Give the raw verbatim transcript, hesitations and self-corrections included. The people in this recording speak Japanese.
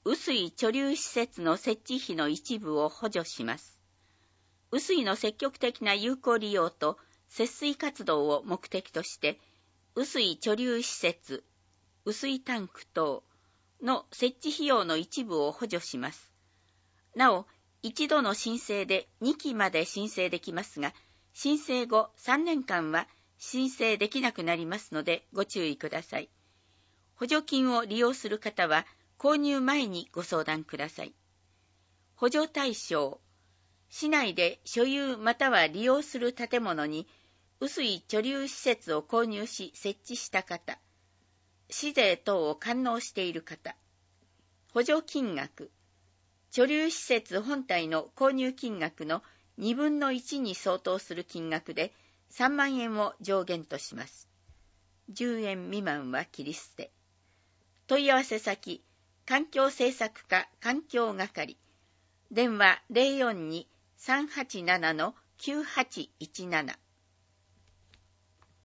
雨水貯留施設の設置費の一部を補助します。雨水の積極的な有効利用と節水活動を目的として、雨水貯留施設、雨水タンク等の設置費用の一部を補助します。なお、一度の申請でにきまで申請できますが、申請後さんねんかんは申請できなくなりますのでご注意ください。補助金を利用する方は購入前にご相談ください。補助対象、市内で所有または利用する建物に雨水貯留施設を購入し設置した方、市税等を完納している方。補助金額、貯留施設本体の購入金額のにぶんのいちに相当する金額でさんまんえんを上限とします。じゅうえん未満は切り捨て。問い合わせ先、環境政策課環境係。電話 ゼロよんに さんはちなな きゅうはちいちなな。